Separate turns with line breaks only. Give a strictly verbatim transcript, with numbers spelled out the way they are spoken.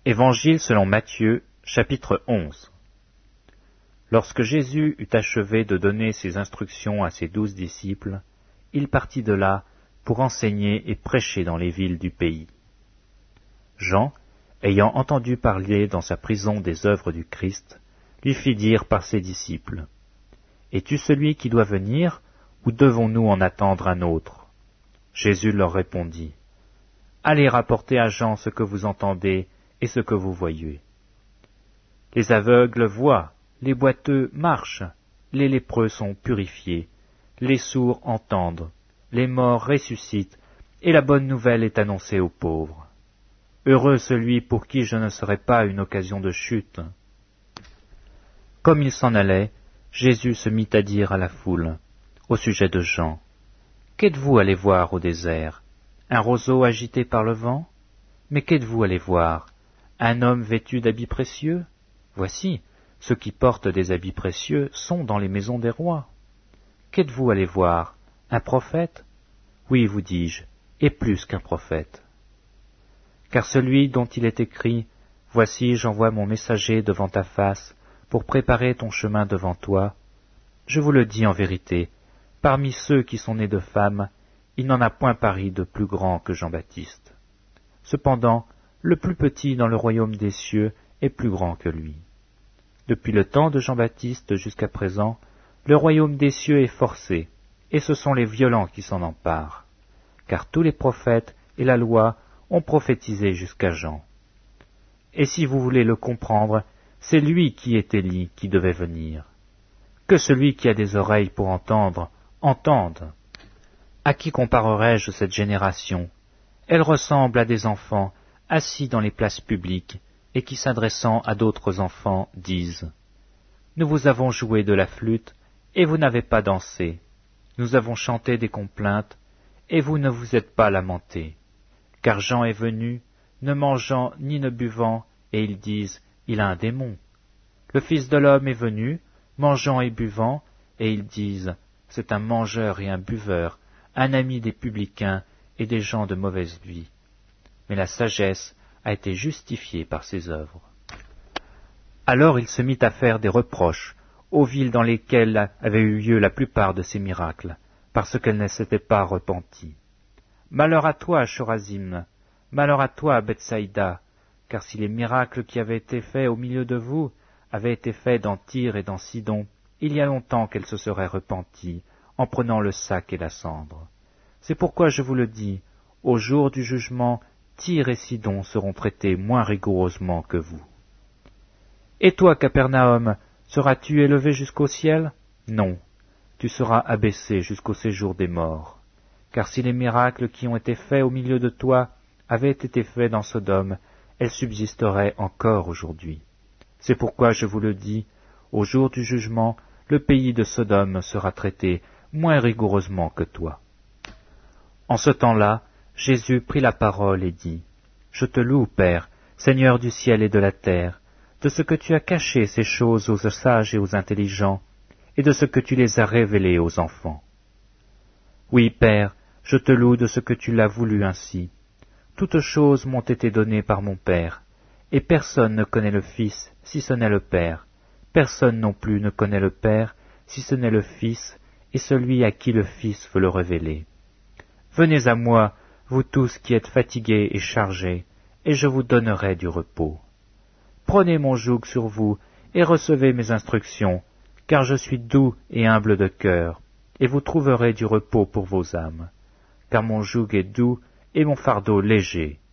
Évangile selon Matthieu, chapitre onze. Lorsque Jésus eut achevé de donner ses instructions à ses douze disciples, il partit de là pour enseigner et prêcher dans les villes du pays. Jean, ayant entendu parler dans sa prison des œuvres du Christ, lui fit dire par ses disciples, « Es-tu celui qui doit venir, ou devons-nous en attendre un autre ?» Jésus leur répondit, « Allez rapporter à Jean ce que vous entendez et ce que vous voyez. Les aveugles voient, les boiteux marchent, les lépreux sont purifiés, les sourds entendent, les morts ressuscitent, et la bonne nouvelle est annoncée aux pauvres. Heureux celui pour qui je ne serai pas une occasion de chute. » Comme il s'en allait, Jésus se mit à dire à la foule, au sujet de Jean, « Qu'êtes-vous allé voir au désert? Un roseau agité par le vent? Mais qu'êtes-vous allé voir? Un homme vêtu d'habits précieux? Voici, ceux qui portent des habits précieux sont dans les maisons des rois. Qu'êtes-vous allé voir? Un prophète? Oui, vous dis-je, et plus qu'un prophète. Car celui dont il est écrit, « Voici, j'envoie mon messager devant ta face, pour préparer ton chemin devant toi », je vous le dis en vérité, parmi ceux qui sont nés de femmes, il n'en a point paru de plus grand que Jean-Baptiste. Cependant, le plus petit dans le royaume des cieux est plus grand que lui. Depuis le temps de Jean-Baptiste jusqu'à présent, le royaume des cieux est forcé, et ce sont les violents qui s'en emparent, car tous les prophètes et la loi ont prophétisé jusqu'à Jean. Et si vous voulez le comprendre, c'est lui qui est Élie qui devait venir. Que celui qui a des oreilles pour entendre, entende. À qui comparerai-je cette génération? Elle ressemble à des enfants assis dans les places publiques, et qui, s'adressant à d'autres enfants, disent « Nous vous avons joué de la flûte, et vous n'avez pas dansé. Nous avons chanté des complaintes, et vous ne vous êtes pas lamentés. Car Jean est venu, ne mangeant ni ne buvant, et ils disent « Il a un démon. » Le Fils de l'homme est venu, mangeant et buvant, et ils disent « C'est un mangeur et un buveur, un ami des publicains et des gens de mauvaise vie. » Mais la sagesse a été justifiée par ses œuvres. Alors il se mit à faire des reproches aux villes dans lesquelles avaient eu lieu la plupart de ces miracles, parce qu'elles ne s'étaient pas repenties. Malheur à toi, Chorazim, malheur à toi, Bethsaïda, car si les miracles qui avaient été faits au milieu de vous avaient été faits dans Tyr et dans Sidon, il y a longtemps qu'elles se seraient repenties, en prenant le sac et la cendre. C'est pourquoi je vous le dis, au jour du jugement, Tyr et Sidon seront traités moins rigoureusement que vous. Et toi, Capernaum, seras-tu élevé jusqu'au ciel? Non, tu seras abaissé jusqu'au séjour des morts. Car si les miracles qui ont été faits au milieu de toi avaient été faits dans Sodome, elles subsisteraient encore aujourd'hui. C'est pourquoi je vous le dis, au jour du jugement, le pays de Sodome sera traité moins rigoureusement que toi. En ce temps-là, Jésus prit la parole et dit, « Je te loue, Père, Seigneur du ciel et de la terre, de ce que tu as caché ces choses aux sages et aux intelligents, et de ce que tu les as révélées aux enfants. Oui, Père, je te loue de ce que tu l'as voulu ainsi. Toutes choses m'ont été données par mon Père, et personne ne connaît le Fils si ce n'est le Père. Personne non plus ne connaît le Père si ce n'est le Fils, et celui à qui le Fils veut le révéler. Venez à moi, vous tous qui êtes fatigués et chargés, et je vous donnerai du repos. Prenez mon joug sur vous, et recevez mes instructions, car je suis doux et humble de cœur, et vous trouverez du repos pour vos âmes. Car mon joug est doux, et mon fardeau léger.